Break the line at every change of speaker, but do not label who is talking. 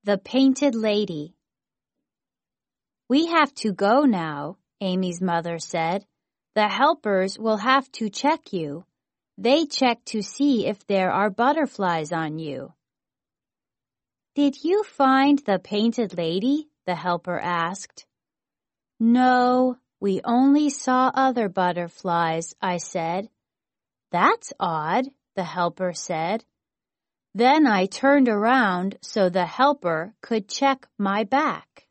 The Painted Lady. "We have to go now," Amy's mother said. "The helpers will have to check you. They check to see if there are butterflies on you." "Did you find the painted lady?" the helper asked. "No, we only saw other butterflies," I said. "That's odd," the helper said. Then I turned around so the helper could check my back.